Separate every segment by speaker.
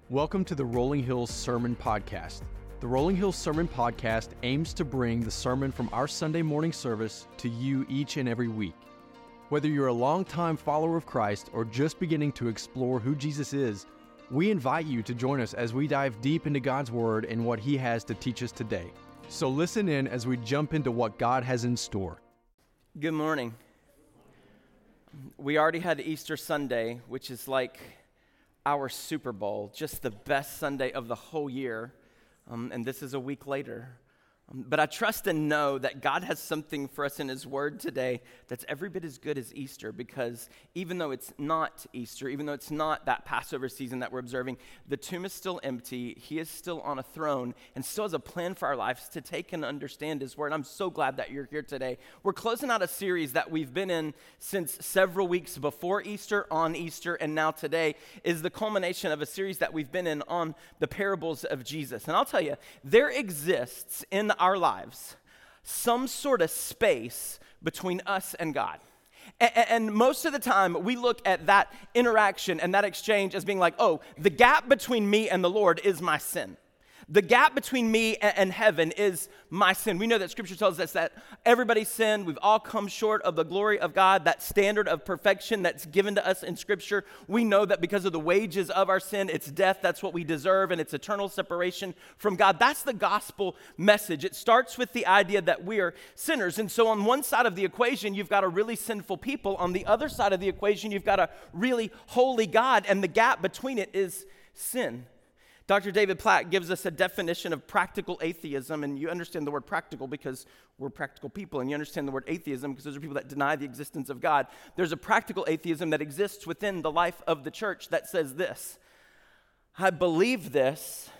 Speaker 1: Welcome to the Rolling Hills Sermon Podcast. The Rolling Hills Sermon Podcast aims to bring the sermon from our Sunday morning service to you each and every week. Whether you're a longtime follower of Christ or just beginning to explore who Jesus is, we invite you to join us as we dive deep into God's Word and what He has to teach us today. So listen in as we jump into what God has in store.
Speaker 2: Good morning. We already had Easter Sunday, which is like our Super Bowl, just the best Sunday of the whole year, and this is a week later. But I trust and know that God has something for us in His Word today that's every bit as good as Easter, because even though it's not Easter, even though it's not that Passover season that we're observing, the tomb is still empty, He is still on a throne, and still has a plan for our lives to take and understand His Word. I'm so glad that you're here today. We're closing out a series that we've been in since several weeks before Easter, on Easter, and now today is the culmination of a series that we've been in on the parables of Jesus. And I'll tell you, there exists in our lives some sort of space between us and God. And most of the time, we look at that interaction and that exchange as being like, oh, the gap between me and the Lord is my sin. The gap between me and heaven is my sin. We know that Scripture tells us that everybody's sinned. We've all come short of the glory of God, that standard of perfection that's given to us in Scripture. We know that because of the wages of our sin, it's death. That's what we deserve, and it's eternal separation from God. That's the gospel message. It starts with the idea that we are sinners. And so on one side of the equation, you've got a really sinful people. On the other side of the equation, you've got a really holy God, and the gap between it is sin. Dr. David Platt gives us a definition of practical atheism, and you understand the word practical because we're practical people, and you understand the word atheism because those are people that deny the existence of God. There's a practical atheism that exists within the life of the church that says this: I believe this,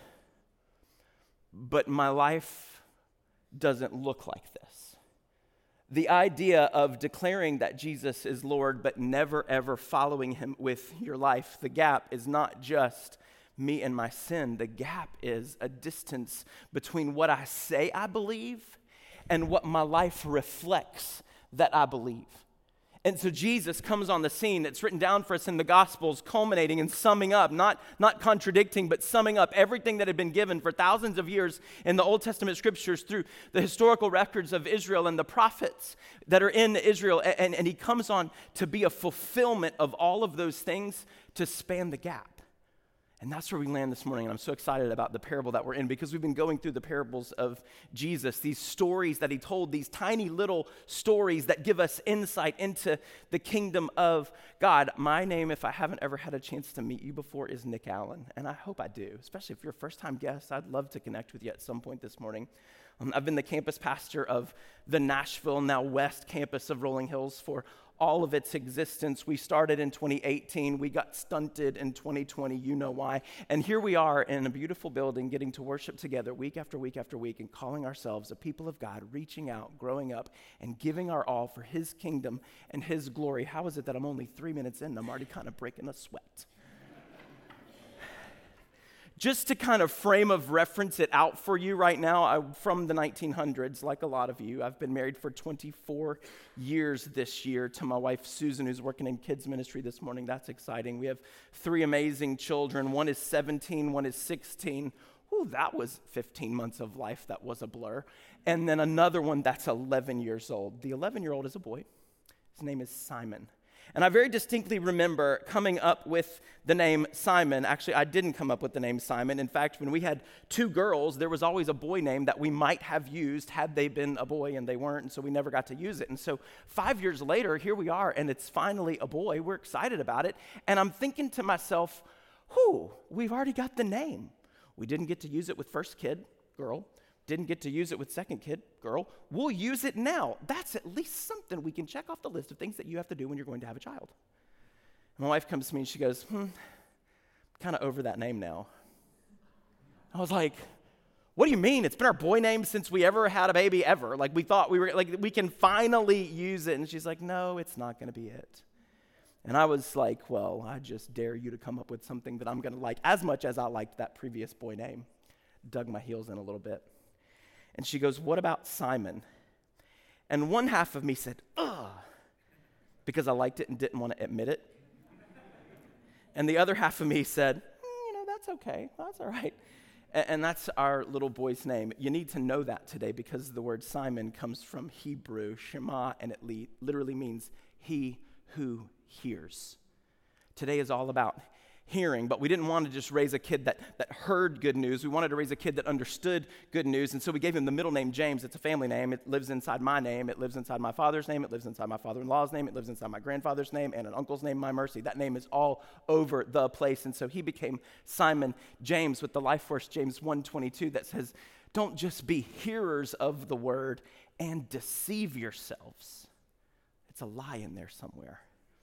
Speaker 2: but my life doesn't look like this. The idea of declaring that Jesus is Lord, but never ever following Him with your life. The gap is not just me and my sin. The gap is a distance between what I say I believe and what my life reflects that I believe. And so Jesus comes on the scene. It's written down for us in the Gospels, culminating and summing up, not contradicting, but summing up everything that had been given for thousands of years in the Old Testament Scriptures through the historical records of Israel and the prophets that are in Israel. And He comes on to be a fulfillment of all of those things to span the gap. And that's where we land this morning, and I'm so excited about the parable that we're in, because we've been going through the parables of Jesus, these stories that He told, these tiny little stories that give us insight into the kingdom of God. My name, if I haven't ever had a chance to meet you before, is Nick Allen, and I hope I do, especially if you're a first-time guest. I'd love to connect with you at some point this morning. I've been the campus pastor of the Nashville, now West campus of Rolling Hills for all of its existence. We started in 2018. We got stunted in 2020. You know why. And here we are in a beautiful building getting to worship together week after week after week and calling ourselves a people of God, reaching out, growing up, and giving our all for His kingdom and His glory. How is it that I'm only 3 minutes in and I'm already kind of breaking a sweat? Just to kind of frame of reference it out for you right now, I'm from the 1900s, like a lot of you. I've been married for 24 years this year to my wife, Susan, who's working in kids ministry this morning. That's exciting. We have 3 amazing children. One is 17, one is 16. Ooh, that was 15 months of life. That was a blur. And then another one that's 11 years old. The 11-year-old is a boy. His name is Simon. And I very distinctly remember coming up with the name Simon. Actually, I didn't come up with the name Simon. In fact, when we had 2 girls, there was always a boy name that we might have used had they been a boy, and they weren't, and so we never got to use it. And so 5 years later, here we are, and it's finally a boy. We're excited about it. And I'm thinking to myself, we've already got the name. We didn't get to use it with first kid, girl. Didn't get to use it with second kid, girl. We'll use it now. That's at least something we can check off the list of things that you have to do when you're going to have a child. And my wife comes to me and she goes, kind of over that name now. I was like, what do you mean? It's been our boy name since we ever had a baby ever. Like, we thought we were, like, we can finally use it. And she's like, no, it's not going to be it. And I was like, well, I just dare you to come up with something that I'm going to like as much as I liked that previous boy name. Dug my heels in a little bit. And she goes, what about Simon? And one half of me said, ugh, because I liked it and didn't want to admit it. And the other half of me said, that's okay. That's all right. And that's our little boy's name. You need to know that today because the word Simon comes from Hebrew, Shema, and it literally means he who hears. Today is all about hearing, but we didn't want to just raise a kid that heard good news. We wanted to raise a kid that understood good news, and so we gave him the middle name James. It's a family name. It lives inside my name. It lives inside my father's name. It lives inside my father-in-law's name. It lives inside my grandfather's name and an uncle's name, My Mercy. That name is all over the place, and so he became Simon James with the life force, James 1:22, that says, don't just be hearers of the word and deceive yourselves. It's a lie in there somewhere.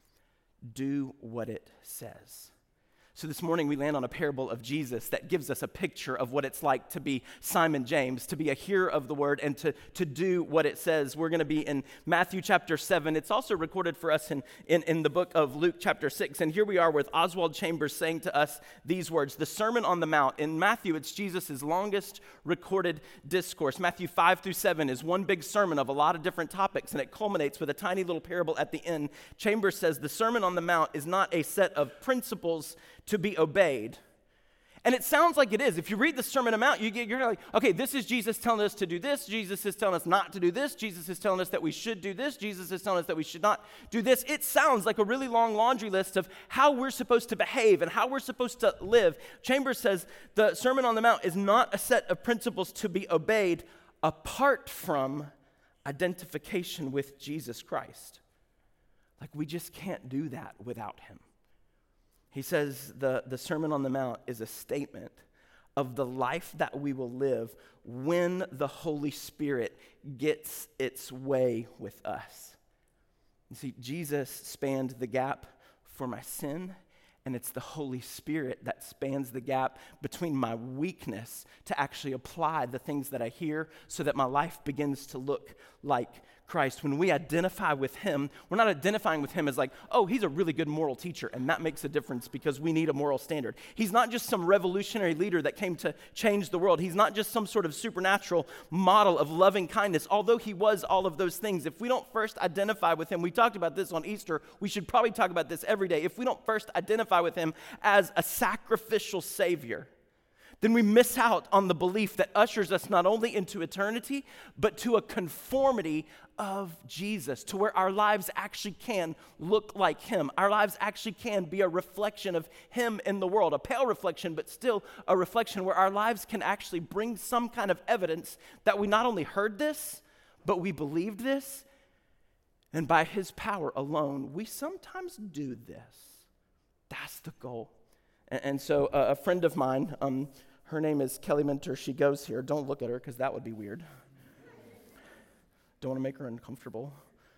Speaker 2: Do what it says. So this morning we land on a parable of Jesus that gives us a picture of what it's like to be Simon James, to be a hearer of the word and to do what it says. We're going to be in Matthew chapter 7. It's also recorded for us in the book of Luke chapter 6. And here we are with Oswald Chambers saying to us these words, the Sermon on the Mount. In Matthew, it's Jesus' longest recorded discourse. Matthew 5 through 7 is one big sermon of a lot of different topics, and it culminates with a tiny little parable at the end. Chambers says the Sermon on the Mount is not a set of principles to be obeyed. And it sounds like it is. If you read the Sermon on the Mount, you're like, okay, this is Jesus telling us to do this. Jesus is telling us not to do this. Jesus is telling us that we should do this. Jesus is telling us that we should not do this. It sounds like a really long laundry list of how we're supposed to behave and how we're supposed to live. Chambers says the Sermon on the Mount is not a set of principles to be obeyed apart from identification with Jesus Christ. Like we just can't do that without him. He says the Sermon on the Mount is a statement of the life that we will live when the Holy Spirit gets its way with us. You see, Jesus spanned the gap for my sin, and it's the Holy Spirit that spans the gap between my weakness to actually apply the things that I hear so that my life begins to look like Christ. When we identify with him, we're not identifying with him as like, oh, he's a really good moral teacher, and that makes a difference because we need a moral standard. He's not just some revolutionary leader that came to change the world. He's not just some sort of supernatural model of loving kindness, although he was all of those things. If we don't first identify with him, we talked about this on Easter, we should probably talk about this every day. If we don't first identify with him as a sacrificial Savior, then we miss out on the belief that ushers us not only into eternity, but to a conformity of Jesus, to where our lives actually can look like him. Our lives actually can be a reflection of him in the world, a pale reflection, but still a reflection where our lives can actually bring some kind of evidence that we not only heard this, but we believed this, and by his power alone, we sometimes do this. That's the goal. And so a friend of mine, her name is Kelly Minter. She goes here. Don't look at her because that would be weird. Don't want to make her uncomfortable.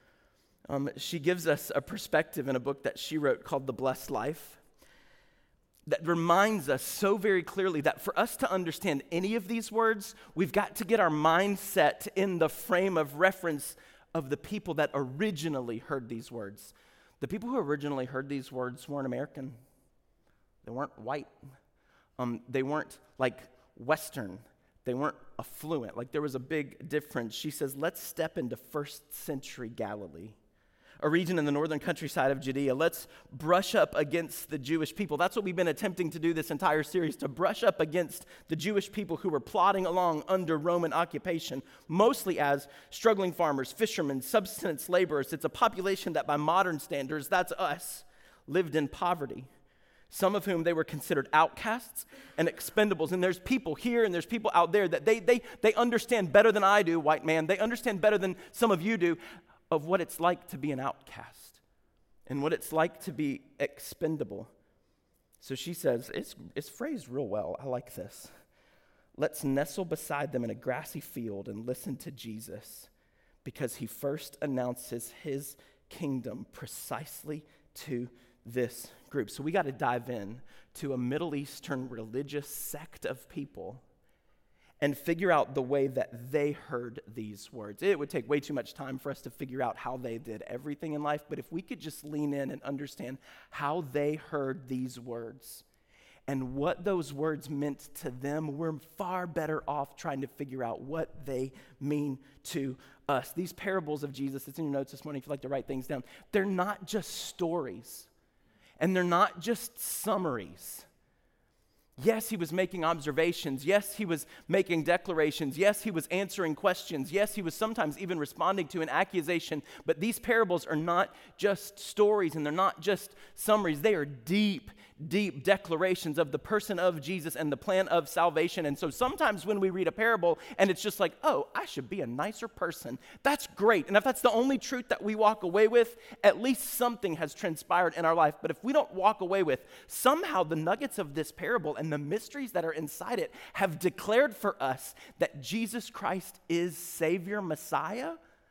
Speaker 2: She gives us a perspective in a book that she wrote called The Blessed Life that reminds us so very clearly that for us to understand any of these words, we've got to get our mindset in the frame of reference of the people that originally heard these words. The people who originally heard these words weren't American. They weren't white. They weren't like Western. They weren't affluent. Like there was a big difference. She says, let's step into first century Galilee, a region in the northern countryside of Judea. Let's brush up against the Jewish people. That's what we've been attempting to do this entire series, to brush up against the Jewish people who were plodding along under Roman occupation, mostly as struggling farmers, fishermen, subsistence laborers. It's a population that by modern standards, that's us, lived in poverty. Some of whom they were considered outcasts and expendables. And there's people here and there's people out there that they understand better than I do, white man. They understand better than some of you do of what it's like to be an outcast and what it's like to be expendable. So she says, it's phrased real well. I like this. Let's nestle beside them in a grassy field and listen to Jesus because he first announces his kingdom precisely to this group. So we got to dive in to a Middle Eastern religious sect of people and figure out the way that they heard these words. It would take way too much time for us to figure out how they did everything in life, but if we could just lean in and understand how they heard these words and what those words meant to them, we're far better off trying to figure out what they mean to us. These parables of Jesus, it's in your notes this morning if you'd like to write things down, they're not just stories. And they're not just summaries. Yes, he was making observations. Yes, he was making declarations. Yes, he was answering questions. Yes, he was sometimes even responding to an accusation. But these parables are not just stories and they're not just summaries. They are deep, deep declarations of the person of Jesus and the plan of salvation. And so sometimes when we read a parable and it's just like, oh, I should be a nicer person, that's great. And if that's the only truth that we walk away with, at least something has transpired in our life. But if we don't walk away with somehow the nuggets of this parable and the mysteries that are inside it have declared for us that Jesus Christ is Savior, Messiah,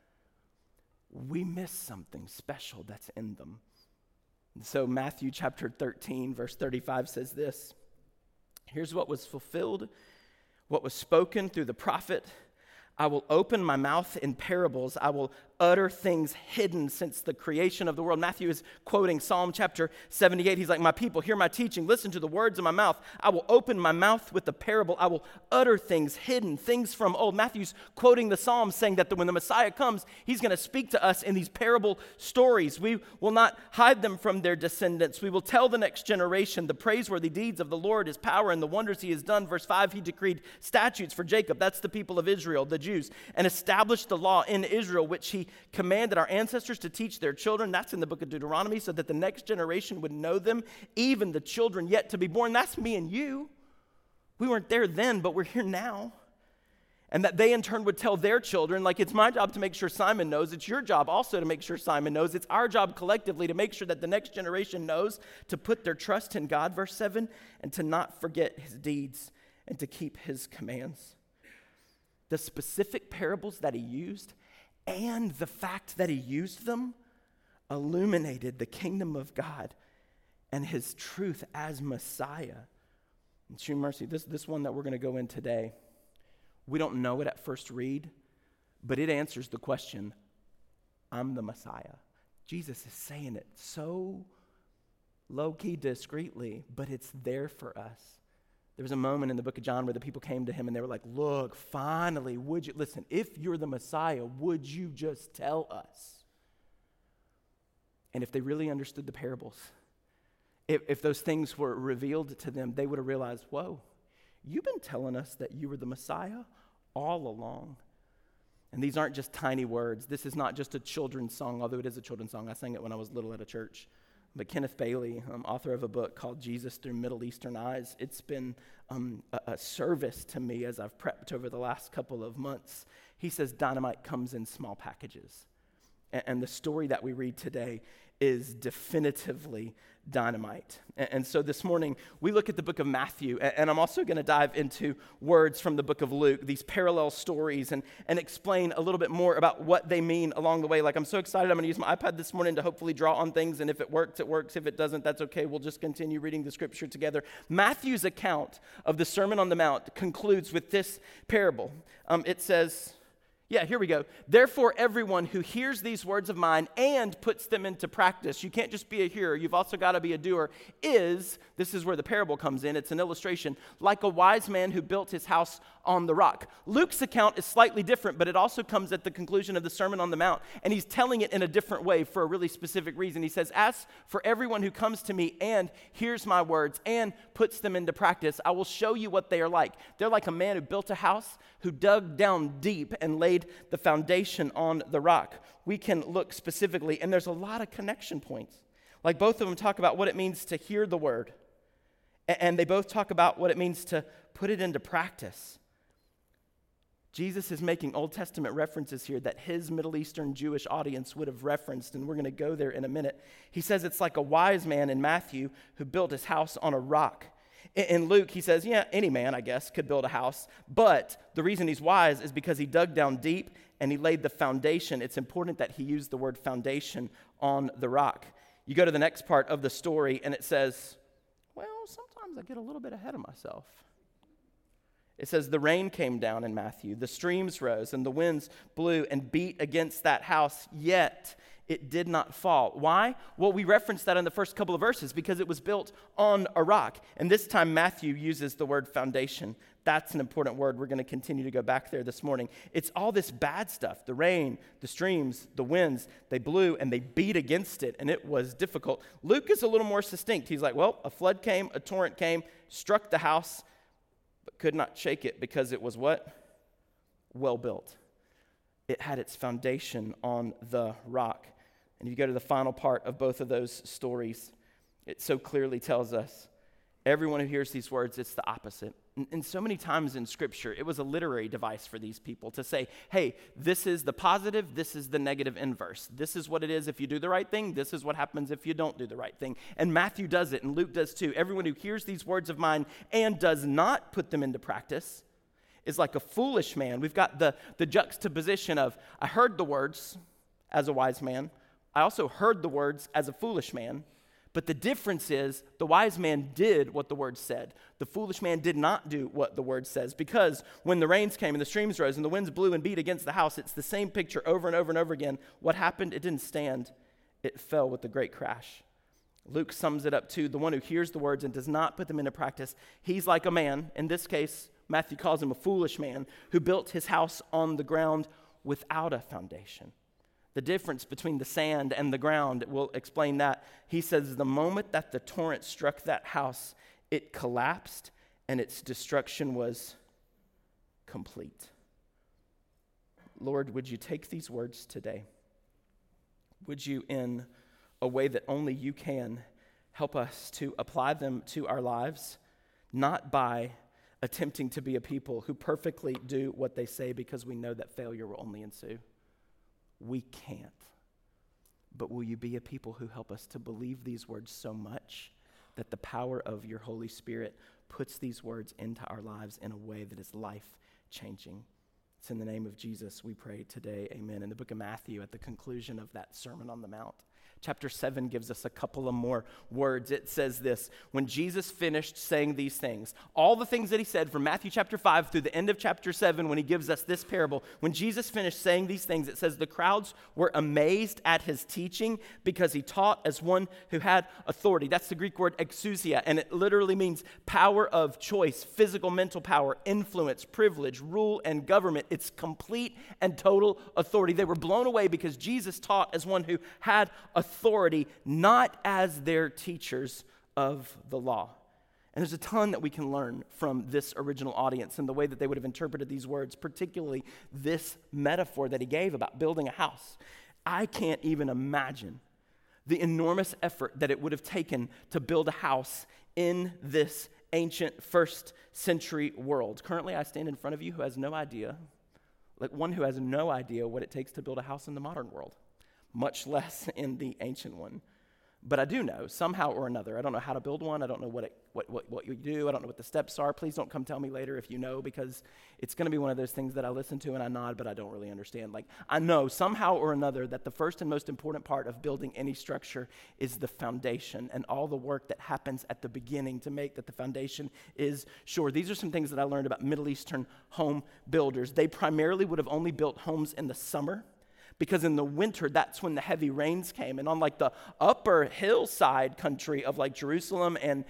Speaker 2: we miss something special that's in them. And so Matthew chapter 13, verse 35 says this, here's what was fulfilled, what was spoken through the prophet. I will open my mouth in parables. I will utter things hidden since the creation of the world. Matthew is quoting Psalm chapter 78. He's like, my people, hear my teaching. Listen to the words of my mouth. I will open my mouth with a parable. I will utter things hidden, things from old. Matthew's quoting the Psalms saying that when the Messiah comes, he's going to speak to us in these parable stories. We will not hide them from their descendants. We will tell the next generation the praiseworthy deeds of the Lord, his power, and the wonders he has done. Verse 5, he decreed statutes for Jacob. That's the people of Israel, the Jews, and established the law in Israel, which he commanded our ancestors to teach their children. That's in the book of Deuteronomy, so that the next generation would know them, even the children yet to be born. That's me and you. We weren't there then, but we're here now. And that they in turn would tell their children, like, it's my job to make sure Simon knows. It's your job also to make sure Simon knows. It's our job collectively to make sure that the next generation knows to put their trust in God, verse 7, and to not forget his deeds and to keep his commands. The specific parables that he used and the fact that he used them illuminated the kingdom of God and his truth as Messiah. And true mercy, this one that we're going to go in today, we don't know it at first read, but it answers the question, I'm the Messiah. Jesus is saying it so low-key, discreetly, but it's there for us. There was a moment in the book of John where the people came to him and they were like, look, finally, would you, listen, if you're the Messiah, would you just tell us? And if they really understood the parables, if those things were revealed to them, they would have realized, whoa, you've been telling us that you were the Messiah all along. And these aren't just tiny words. This is not just a children's song, although it is a children's song. I sang it when I was little at a church. But Kenneth Bailey, author of a book called Jesus Through Middle Eastern Eyes, it's been a service to me as I've prepped over the last couple of months. He says dynamite comes in small packages. And the story that we read today is definitively dynamite. And so this morning, we look at the book of Matthew, and I'm also going to dive into words from the book of Luke, these parallel stories, and explain a little bit more about what they mean along the way. Like, I'm so excited. I'm going to use my iPad this morning to hopefully draw on things, and if it works, it works. If it doesn't, that's okay. We'll just continue reading the scripture together. Matthew's account of the Sermon on the Mount concludes with this parable. It says, here we go. Therefore, everyone who hears these words of mine and puts them into practice, you can't just be a hearer, you've also got to be a doer, this is where the parable comes in, it's an illustration, like a wise man who built his house on the rock. Luke's account is slightly different, but it also comes at the conclusion of the Sermon on the Mount, and he's telling it in a different way for a really specific reason. He says, as for everyone who comes to me and hears my words and puts them into practice, I will show you what they are like. They're like a man who built a house, who dug down deep and laid the foundation on the rock. We can look specifically, and there's a lot of connection points. Like, both of them talk about what it means to hear the word, and they both talk about what it means to put it into practice. Jesus is making Old Testament references here that his Middle Eastern Jewish audience would have referenced, and we're going to go there in a minute. He says it's like a wise man in Matthew who built his house on a rock. In Luke, he says, any man, I guess, could build a house, but the reason he's wise is because he dug down deep and he laid the foundation. It's important that he used the word foundation on the rock. You go to the next part of the story, and it says, well, sometimes I get a little bit ahead of myself. It says, the rain came down in Matthew, the streams rose, and the winds blew and beat against that house, yet it did not fall. Why? Well, we referenced that in the first couple of verses because it was built on a rock. And this time Matthew uses the word foundation. That's an important word. We're going to continue to go back there this morning. It's all this bad stuff. The rain, the streams, the winds, they blew and they beat against it, and it was difficult. Luke is a little more succinct. He's like, well, a flood came, a torrent came, struck the house, but could not shake it because it was what? Well built. It had its foundation on the rock. And if you go to the final part of both of those stories, it so clearly tells us, everyone who hears these words, it's the opposite. And so many times in Scripture, it was a literary device for these people to say, hey, this is the positive, this is the negative inverse. This is what it is if you do the right thing, this is what happens if you don't do the right thing. And Matthew does it, and Luke does too. Everyone who hears these words of mine and does not put them into practice is like a foolish man. We've got the juxtaposition of, I heard the words as a wise man. I also heard the words as a foolish man. But the difference is the wise man did what the word said. The foolish man did not do what the word says, because when the rains came and the streams rose and the winds blew and beat against the house, it's the same picture over and over and over again. What happened? It didn't stand. It fell with a great crash. Luke sums it up too. The one who hears the words and does not put them into practice, he's like a man. In this case, Matthew calls him a foolish man who built his house on the ground without a foundation. The difference between the sand and the ground, we'll explain that. He says the moment that the torrent struck that house, it collapsed and its destruction was complete. Lord, would you take these words today? Would you, in a way that only you can, help us to apply them to our lives, not by attempting to be a people who perfectly do what they say because we know that failure will only ensue. We can't. But will you be a people who help us to believe these words so much that the power of your Holy Spirit puts these words into our lives in a way that is life-changing? It's in the name of Jesus we pray today, amen. In the book of Matthew, at the conclusion of that Sermon on the Mount, chapter 7 gives us a couple of more words. It says this: when Jesus finished saying these things, all the things that he said from Matthew chapter 5 through the end of chapter 7, when he gives us this parable, when Jesus finished saying these things, it says the crowds were amazed at his teaching because he taught as one who had authority. That's the Greek word exousia, and it literally means power of choice, physical, mental power, influence, privilege, rule, and government. It's complete and total authority. They were blown away because Jesus taught as one who had authority, not as their teachers of the law. And there's a ton that we can learn from this original audience and the way that they would have interpreted these words, particularly this metaphor that he gave about building a house. I can't even imagine the enormous effort that it would have taken to build a house in this ancient first century world. Currently, I stand in front of you who has no idea, like one who has no idea what it takes to build a house in the modern world, much less in the ancient one. But I do know, somehow or another, I don't know how to build one, I don't know what you do, I don't know what the steps are. Please don't come tell me later if you know, because it's going to be one of those things that I listen to and I nod, but I don't really understand. Like, I know somehow or another that the first and most important part of building any structure is the foundation and all the work that happens at the beginning to make that the foundation is sure. These are some things that I learned about Middle Eastern home builders. They primarily would have only built homes in the summer, because in the winter, that's when the heavy rains came. And on like the upper hillside country of like Jerusalem and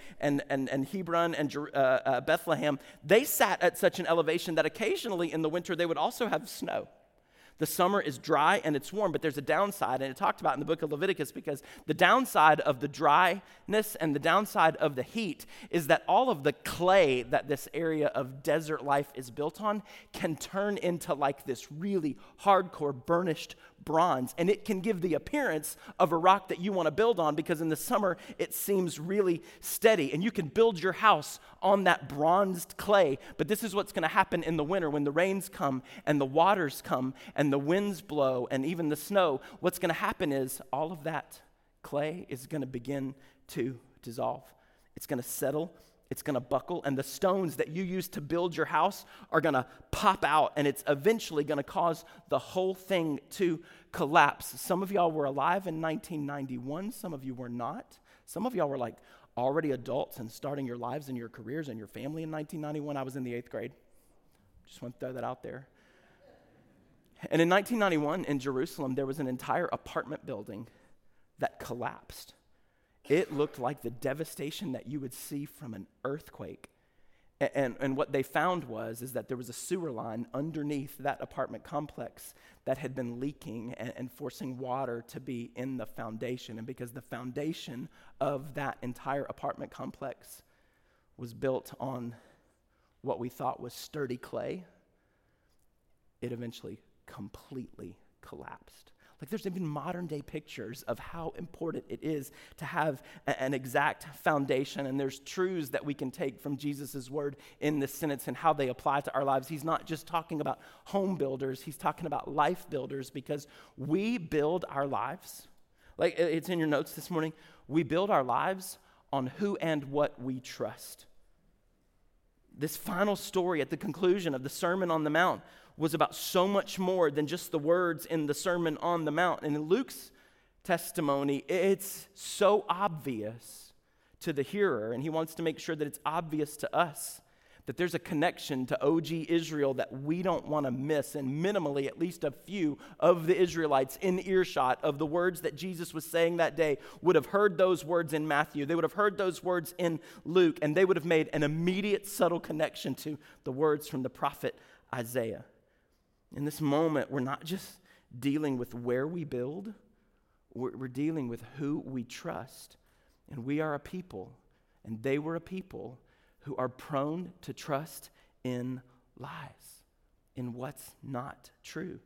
Speaker 2: Hebron and Bethlehem, they sat at such an elevation that occasionally in the winter they would also have snow. The summer is dry and it's warm, but there's a downside, and it talked about in the book of Leviticus, because the downside of the dryness and the downside of the heat is that all of the clay that this area of desert life is built on can turn into like this really hardcore burnished bronze, and it can give the appearance of a rock that you want to build on, because in the summer it seems really steady, and you can build your house on that bronzed clay. But this is what's going to happen in the winter when the rains come and the waters come and the winds blow and even the snow. What's going to happen is all of that clay is going to begin to dissolve. It's going to settle. It's going to buckle, and the stones that you use to build your house are going to pop out, and it's eventually going to cause the whole thing to collapse. Some of y'all were alive in 1991. Some of you were not. Some of y'all were like already adults and starting your lives and your careers and your family in 1991. I was in the 8th grade. Just want to throw that out there. And in 1991 in Jerusalem, there was an entire apartment building that collapsed. It looked like the devastation that you would see from an earthquake. And what they found is that there was a sewer line underneath that apartment complex that had been leaking and forcing water to be in the foundation. And because the foundation of that entire apartment complex was built on what we thought was sturdy clay, it eventually completely collapsed. Like, there's even modern day pictures of how important it is to have an exact foundation, and there's truths that we can take from Jesus' word in this sentence and how they apply to our lives. He's not just talking about home builders, he's talking about life builders, because we build our lives. Like, it's in your notes this morning. We build our lives on who and what we trust. This final story at the conclusion of the Sermon on the Mount was about so much more than just the words in the Sermon on the Mount. And in Luke's testimony, it's so obvious to the hearer, and he wants to make sure that it's obvious to us that there's a connection to OG Israel that we don't want to miss, and minimally at least a few of the Israelites in earshot of the words that Jesus was saying that day would have heard those words in Matthew. They would have heard those words in Luke, and they would have made an immediate subtle connection to the words from the prophet Isaiah. In this moment, we're not just dealing with where we build, we're dealing with who we trust. And we are a people, and they were a people who are prone to trust in lies, in what's not true.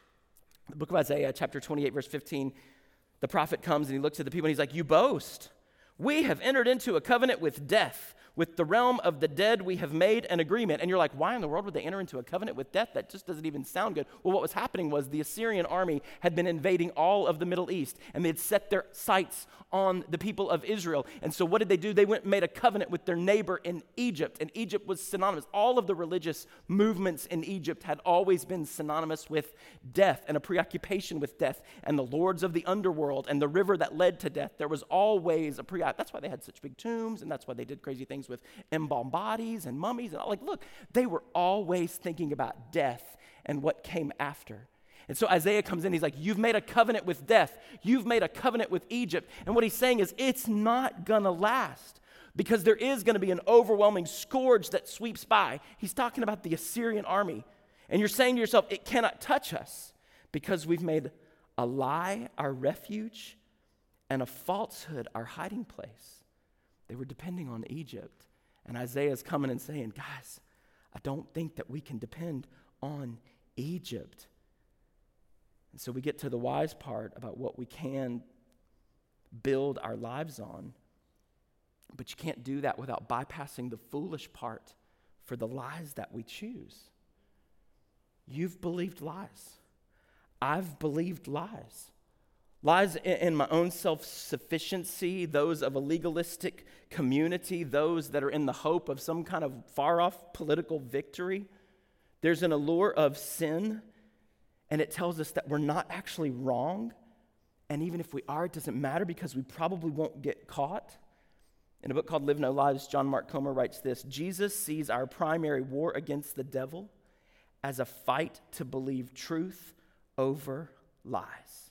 Speaker 2: The book of Isaiah, chapter 28, verse 15, the prophet comes and he looks at the people and he's like, "You boast. We have entered into a covenant with death. With the realm of the dead, we have made an agreement." And you're like, why in the world would they enter into a covenant with death? That just doesn't even sound good. Well, what was happening was the Assyrian army had been invading all of the Middle East, and they had set their sights on the people of Israel. And so what did they do? They went and made a covenant with their neighbor in Egypt, and Egypt was synonymous. All of the religious movements in Egypt had always been synonymous with death and a preoccupation with death and the lords of the underworld and the river that led to death. There was always a that's why they had such big tombs, and that's why they did crazy things with embalmed bodies and mummies and all. Like, look, they were always thinking about death and what came after. And so Isaiah comes in, he's like, you've made a covenant with death. You've made a covenant with Egypt. And what he's saying is, it's not gonna last, because there is gonna be an overwhelming scourge that sweeps by. He's talking about the Assyrian army. And you're saying to yourself, it cannot touch us, because we've made a lie our refuge and a falsehood our hiding place. They were depending on Egypt. And Isaiah's coming and saying, guys, I don't think that we can depend on Egypt. And so we get to the wise part about what we can build our lives on. But you can't do that without bypassing the foolish part for the lies that we choose. You've believed lies. I've believed lies. Lies in my own self-sufficiency, those of a legalistic community, those that are in the hope of some kind of far-off political victory. There's an allure of sin, and it tells us that we're not actually wrong. And even if we are, it doesn't matter, because we probably won't get caught. In a book called Live No Lies, John Mark Comer writes this: Jesus sees our primary war against the devil as a fight to believe truth over lies.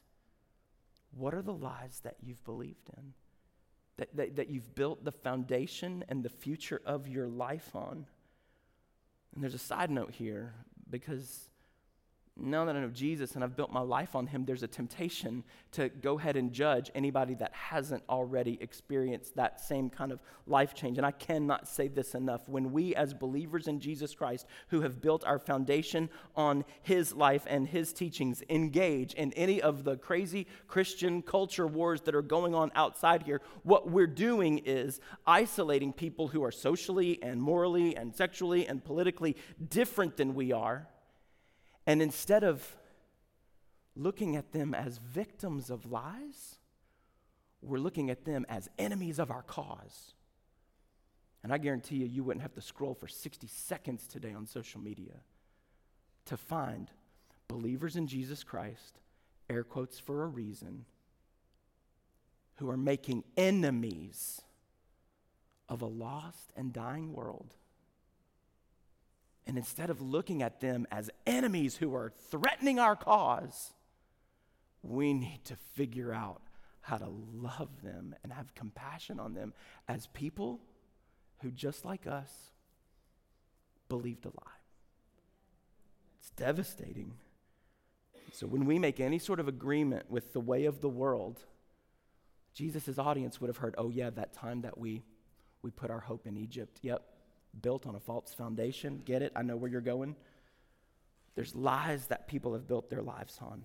Speaker 2: What are the lies that you've believed in? That you've built the foundation and the future of your life on? And there's a side note here, because now that I know Jesus and I've built my life on him, there's a temptation to go ahead and judge anybody that hasn't already experienced that same kind of life change. And I cannot say this enough. When we as believers in Jesus Christ, who have built our foundation on his life and his teachings, engage in any of the crazy Christian culture wars that are going on outside here, what we're doing is isolating people who are socially and morally and sexually and politically different than we are. And instead of looking at them as victims of lies, we're looking at them as enemies of our cause. And I guarantee you, you wouldn't have to scroll for 60 seconds today on social media to find believers in Jesus Christ, air quotes for a reason, who are making enemies of a lost and dying world And instead of looking at them as enemies who are threatening our cause, we need to figure out how to love them and have compassion on them as people who, just like us, believed a lie. It's devastating. So when we make any sort of agreement with the way of the world, Jesus' audience would have heard, oh yeah, that time that we put our hope in Egypt. Yep, built on a false foundation. Get it? I know where you're going. There's lies that people have built their lives on.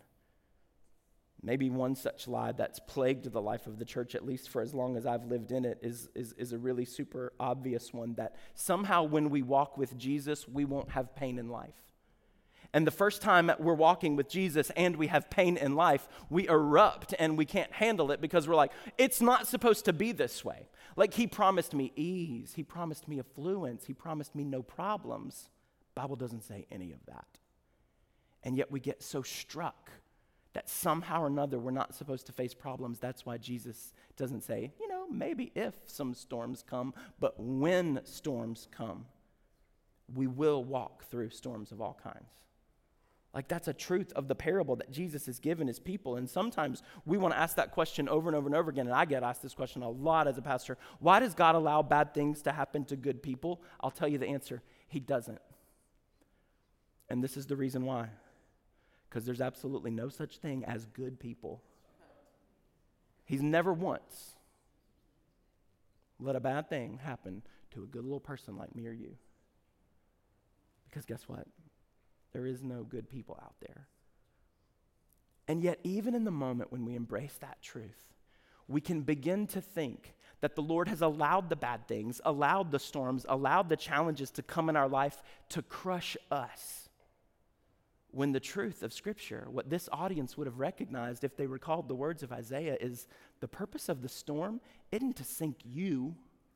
Speaker 2: Maybe one such lie that's plagued the life of the church, at least for as long as I've lived in it, is a really super obvious one, that somehow when we walk with Jesus, we won't have pain in life. And the first time we're walking with Jesus and we have pain in life, we erupt and we can't handle it because we're like, it's not supposed to be this way. Like, he promised me ease. He promised me affluence. He promised me no problems. Bible doesn't say any of that. And yet we get so struck that somehow or another we're not supposed to face problems. That's why Jesus doesn't say, maybe if some storms come, but when storms come, we will walk through storms of all kinds. Like, that's a truth of the parable that Jesus has given his people. And sometimes we want to ask that question over and over and over again. And I get asked this question a lot as a pastor. Why does God allow bad things to happen to good people? I'll tell you the answer. He doesn't. And this is the reason why. Because there's absolutely no such thing as good people. He's never once let a bad thing happen to a good little person like me or you. Because guess what? There is no good people out there. And yet, even in the moment when we embrace that truth, we can begin to think that the Lord has allowed the bad things, allowed the storms, allowed the challenges to come in our life to crush us. When the truth of Scripture, what this audience would have recognized if they recalled the words of Isaiah, is the purpose of the storm isn't to sink you.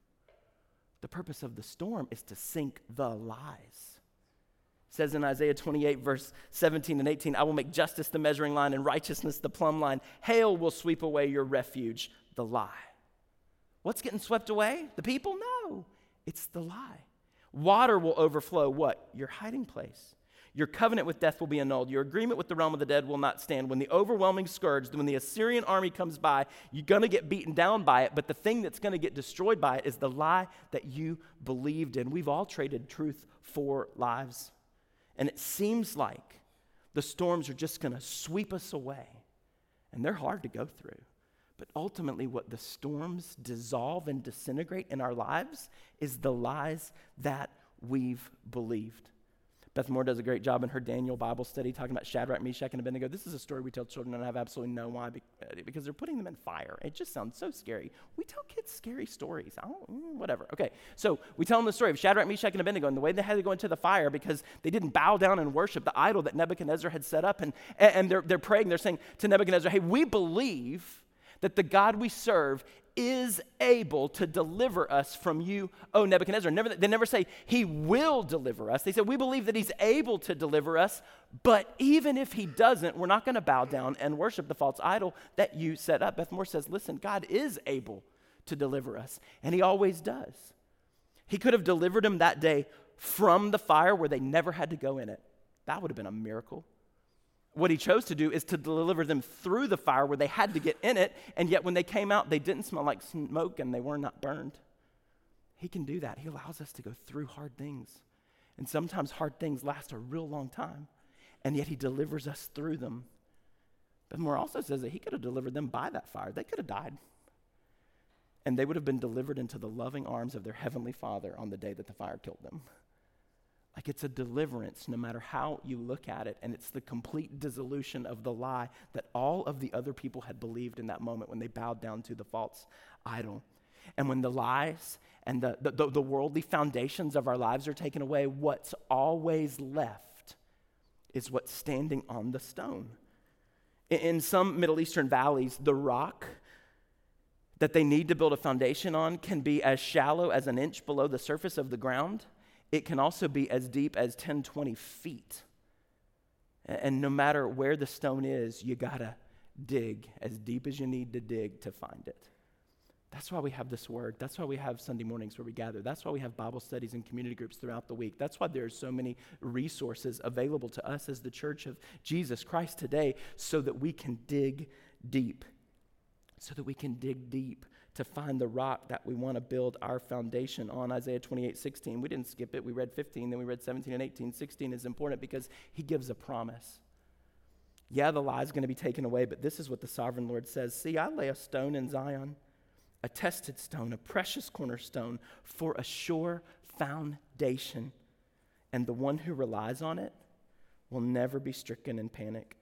Speaker 2: The purpose of the storm is to sink the lies. It says in Isaiah 28, verse 17 and 18, I will make justice the measuring line and righteousness the plumb line. Hail will sweep away your refuge, the lie. What's getting swept away? The people? No, it's the lie. Water will overflow what? Your hiding place. Your covenant with death will be annulled. Your agreement with the realm of the dead will not stand. When the overwhelming scourge, when the Assyrian army comes by, you're going to get beaten down by it, but the thing that's going to get destroyed by it is the lie that you believed in. We've all traded truth for lies. And it seems like the storms are just going to sweep us away. And they're hard to go through. But ultimately, what the storms dissolve and disintegrate in our lives is the lies that we've believed. Beth Moore does a great job in her Daniel Bible study talking about Shadrach, Meshach, and Abednego. This is a story we tell children, and I have absolutely no why, because they're putting them in fire. It just sounds so scary. We tell kids scary stories. Whatever. Okay, so we tell them the story of Shadrach, Meshach, and Abednego, and the way they had to go into the fire because they didn't bow down and worship the idol that Nebuchadnezzar had set up, and they're praying. They're saying to Nebuchadnezzar, hey, we believe that the God we serve is able to deliver us from you, O Nebuchadnezzar. They never say, he will deliver us. They say, we believe that he's able to deliver us, but even if he doesn't, we're not going to bow down and worship the false idol that you set up. Beth Moore says, listen, God is able to deliver us, and he always does. He could have delivered them that day from the fire where they never had to go in it. That would have been a miracle. What he chose to do is to deliver them through the fire where they had to get in it, and yet when they came out, they didn't smell like smoke and they were not burned. He can do that. He allows us to go through hard things. And sometimes hard things last a real long time, and yet he delivers us through them. But Moore also says that he could have delivered them by that fire. They could have died. And they would have been delivered into the loving arms of their heavenly Father on the day that the fire killed them. Like, it's a deliverance no matter how you look at it, and it's the complete dissolution of the lie that all of the other people had believed in that moment when they bowed down to the false idol. And when the lies and the worldly foundations of our lives are taken away, what's always left is what's standing on the stone. In some Middle Eastern valleys, the rock that they need to build a foundation on can be as shallow as an inch below the surface of the ground. It can also be as deep as 10, 20 feet. And no matter where the stone is, you gotta dig as deep as you need to dig to find it. That's why we have this word. That's why we have Sunday mornings where we gather. That's why we have Bible studies and community groups throughout the week. That's why there are so many resources available to us as the church of Jesus Christ today, so that we can dig deep. So that we can dig deep to find the rock that we want to build our foundation on. Isaiah 28:16. We didn't skip it. We read 15, then we read 17 and 18. 16 is important because he gives a promise. Yeah, the lie is going to be taken away, but this is what the sovereign Lord says. See, I lay a stone in Zion, a tested stone, a precious cornerstone for a sure foundation. And the one who relies on it will never be stricken in panic.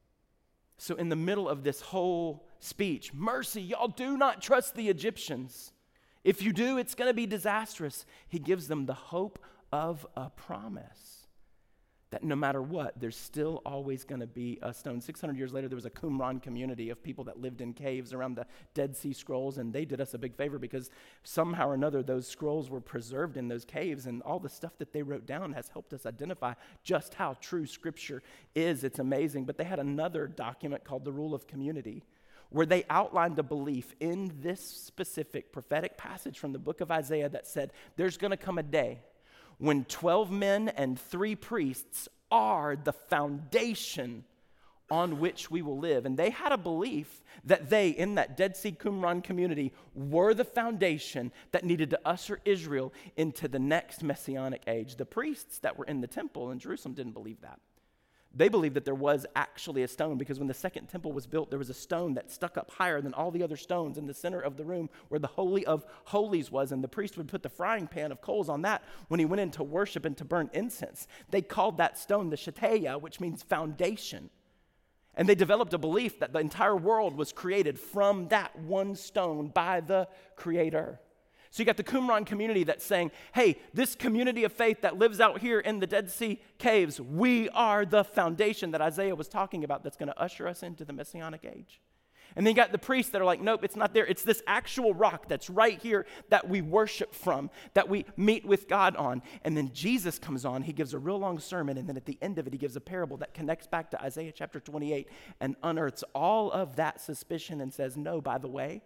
Speaker 2: So in the middle of this whole speech, mercy, y'all do not trust the Egyptians. If you do, it's going to be disastrous. He gives them the hope of a promise that no matter what, there's still always going to be a stone. 600 years later, there was a Qumran community of people that lived in caves around the Dead Sea Scrolls, and they did us a big favor because somehow or another those scrolls were preserved in those caves, and all the stuff that they wrote down has helped us identify just how true Scripture is. It's amazing. But they had another document called the Rule of Community, where they outlined a belief in this specific prophetic passage from the book of Isaiah that said there's going to come a day when 12 men and 3 priests are the foundation on which we will live. And they had a belief that they, in that Dead Sea Qumran community, were the foundation that needed to usher Israel into the next messianic age. The priests that were in the temple in Jerusalem didn't believe that. They believed that there was actually a stone, because when the second temple was built, there was a stone that stuck up higher than all the other stones in the center of the room where the Holy of Holies was, and the priest would put the frying pan of coals on that when he went in to worship and to burn incense. They called that stone the Shetaya, which means foundation. And they developed a belief that the entire world was created from that one stone by the Creator. So you got the Qumran community that's saying, hey, this community of faith that lives out here in the Dead Sea caves, we are the foundation that Isaiah was talking about that's going to usher us into the Messianic age. And then you got the priests that are like, nope, it's not there. It's this actual rock that's right here that we worship from, that we meet with God on. And then Jesus comes on. He gives a real long sermon, and then at the end of it, he gives a parable that connects back to Isaiah chapter 28 and unearths all of that suspicion and says, no, by the way,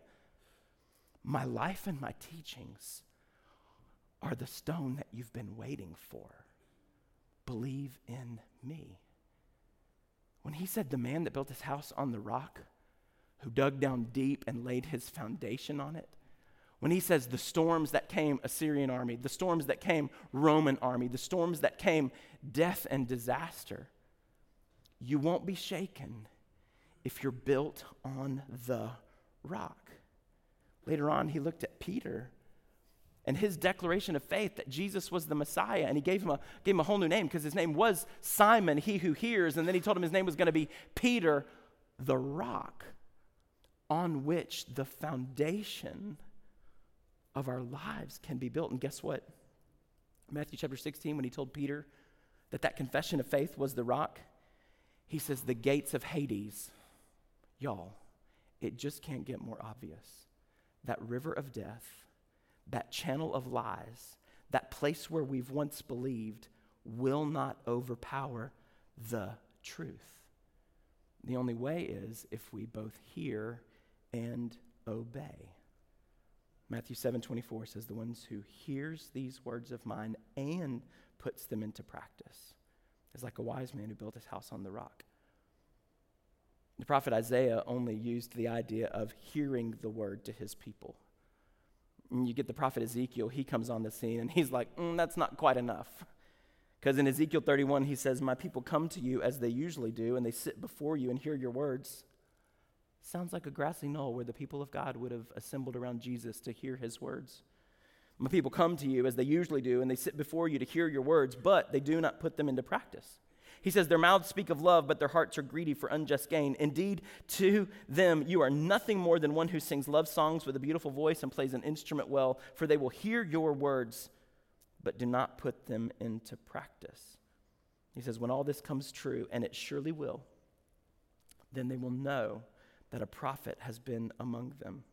Speaker 2: my life and my teachings are the stone that you've been waiting for. Believe in me. When he said the man that built his house on the rock, who dug down deep and laid his foundation on it, when he says the storms that came Assyrian army, the storms that came Roman army, the storms that came death and disaster, you won't be shaken if you're built on the rock. Later on, he looked at Peter and his declaration of faith that Jesus was the Messiah, and he gave him a whole new name, because his name was Simon, he who hears, and then he told him his name was going to be Peter, the rock on which the foundation of our lives can be built. And guess what? Matthew chapter 16, when he told Peter that confession of faith was the rock, he says the gates of Hades, y'all, it just can't get more obvious. That river of death, that channel of lies, that place where we've once believed will not overpower the truth. The only way is if we both hear and obey. Matthew 7:24 says, the ones who hears these words of mine and puts them into practice is like a wise man who built his house on the rock. The prophet Isaiah only used the idea of hearing the word to his people. And you get the prophet Ezekiel, he comes on the scene, and he's like, that's not quite enough. Because in Ezekiel 31, he says, my people come to you as they usually do, and they sit before you and hear your words. Sounds like a grassy knoll where the people of God would have assembled around Jesus to hear his words. My people come to you as they usually do, and they sit before you to hear your words, but they do not put them into practice. He says, their mouths speak of love, but their hearts are greedy for unjust gain. Indeed, to them, you are nothing more than one who sings love songs with a beautiful voice and plays an instrument well, for they will hear your words, but do not put them into practice. He says, when all this comes true, and it surely will, then they will know that a prophet has been among them.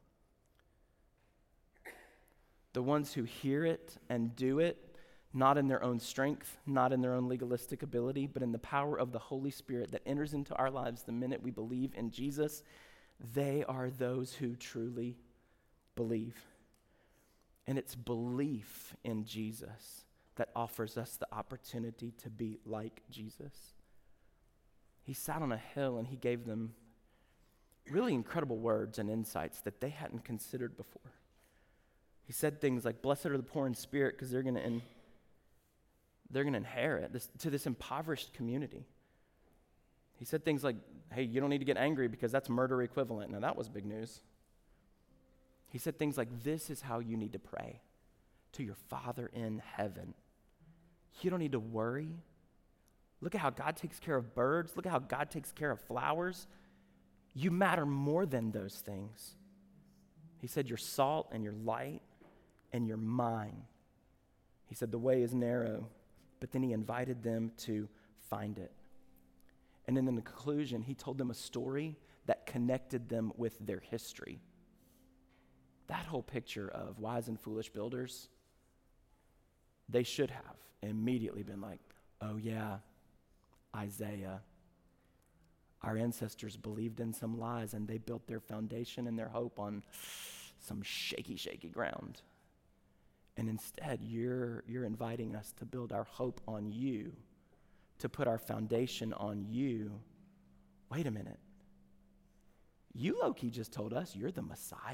Speaker 2: The ones who hear it and do it, not in their own strength, not in their own legalistic ability, but in the power of the Holy Spirit that enters into our lives the minute we believe in Jesus, they are those who truly believe. And it's belief in Jesus that offers us the opportunity to be like Jesus. He sat on a hill and he gave them really incredible words and insights that they hadn't considered before. He said things like, "Blessed are the poor in spirit, because they're going to inherit this impoverished community." He said things like, "Hey, you don't need to get angry because that's murder equivalent." Now that was big news. He said things like, "This is how you need to pray to your Father in heaven. You don't need to worry. Look at how God takes care of birds. Look at how God takes care of flowers. You matter more than those things." He said, "You're salt and you're light and you're mine." He said, "The way is narrow," but then he invited them to find it. And then in the conclusion, he told them a story that connected them with their history. That whole picture of wise and foolish builders, they should have immediately been like, "Oh yeah, Isaiah. Our ancestors believed in some lies and they built their foundation and their hope on some shaky, shaky ground. And instead, you're inviting us to build our hope on you, to put our foundation on you. Wait a minute. You low-key just told us you're the Messiah.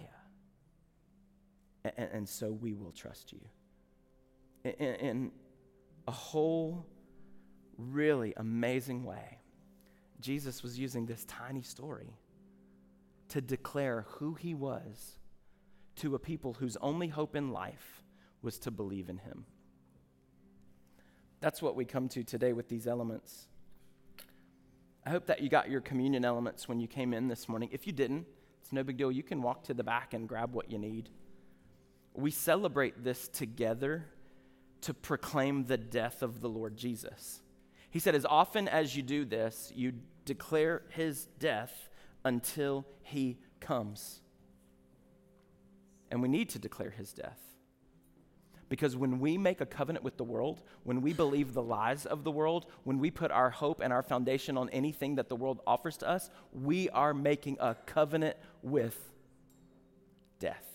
Speaker 2: And so we will trust you." In a whole really amazing way, Jesus was using this tiny story to declare who he was to a people whose only hope in life was to believe in him. That's what we come to today with these elements. I hope that you got your communion elements when you came in this morning. If you didn't, it's no big deal. You can walk to the back and grab what you need. We celebrate this together to proclaim the death of the Lord Jesus. He said, as often as you do this, you declare his death until he comes. And we need to declare his death. Because when we make a covenant with the world, when we believe the lies of the world, when we put our hope and our foundation on anything that the world offers to us, we are making a covenant with death.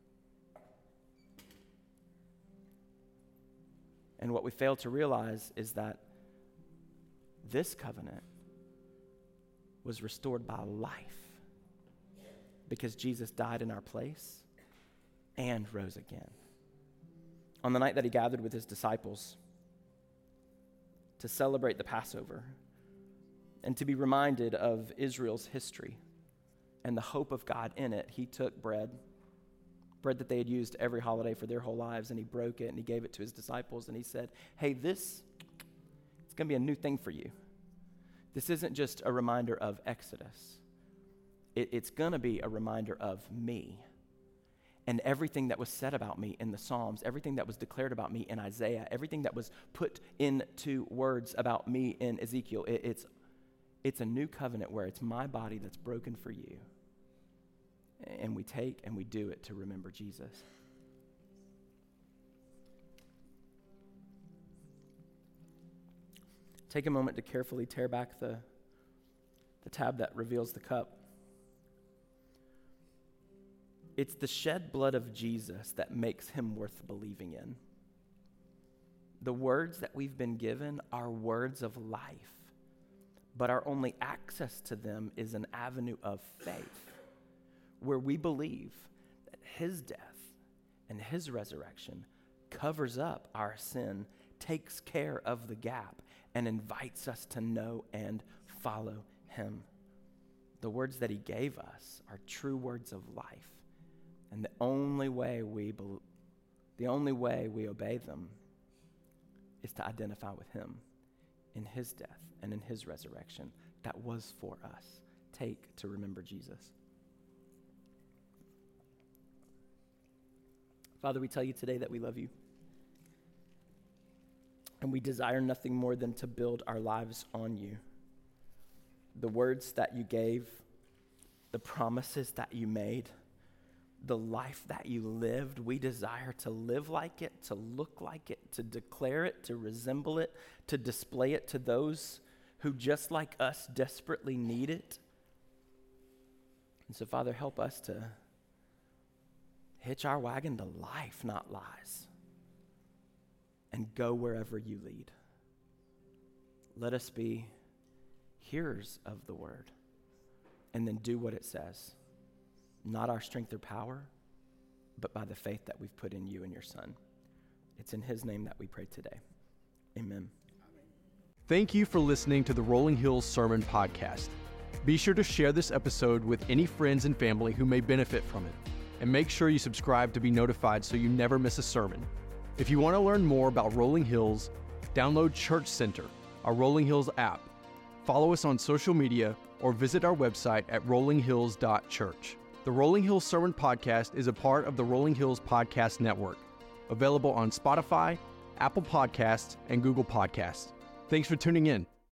Speaker 2: And what we fail to realize is that this covenant was restored by life because Jesus died in our place and rose again. On the night that he gathered with his disciples to celebrate the Passover and to be reminded of Israel's history and the hope of God in it, he took bread that they had used every holiday for their whole lives, and he broke it and he gave it to his disciples and he said, "Hey, it's going to be a new thing for you. This isn't just a reminder of Exodus. It's going to be a reminder of me. And everything that was said about me in the Psalms, everything that was declared about me in Isaiah, everything that was put into words about me in Ezekiel, it's a new covenant where it's my body that's broken for you." And we take and we do it to remember Jesus. Take a moment to carefully tear back the tab that reveals the cup. It's the shed blood of Jesus that makes him worth believing in. The words that we've been given are words of life, but our only access to them is an avenue of faith, where we believe that his death and his resurrection covers up our sin, takes care of the gap, and invites us to know and follow him. The words that he gave us are true words of life. And the only way we obey them is to identify with him in his death and in his resurrection that was for us. Take to remember Jesus. Father, we tell you today that we love you. And we desire nothing more than to build our lives on you. The words that you gave, the promises that you made, the life that you lived, we desire to live like it, to look like it, to declare it, to resemble it, to display it to those who just like us desperately need it. And so, Father, help us to hitch our wagon to life, not lies, and go wherever you lead. Let us be hearers of the word and then do what it says. Not our strength or power, but by the faith that we've put in you and your Son. It's in his name that we pray today. Amen.
Speaker 1: Thank you for listening to the Rolling Hills Sermon Podcast. Be sure to share this episode with any friends and family who may benefit from it. And make sure you subscribe to be notified so you never miss a sermon. If you want to learn more about Rolling Hills, download Church Center, our Rolling Hills app. Follow us on social media or visit our website at rollinghills.church. The Rolling Hills Sermon Podcast is a part of the Rolling Hills Podcast Network, available on Spotify, Apple Podcasts, and Google Podcasts. Thanks for tuning in.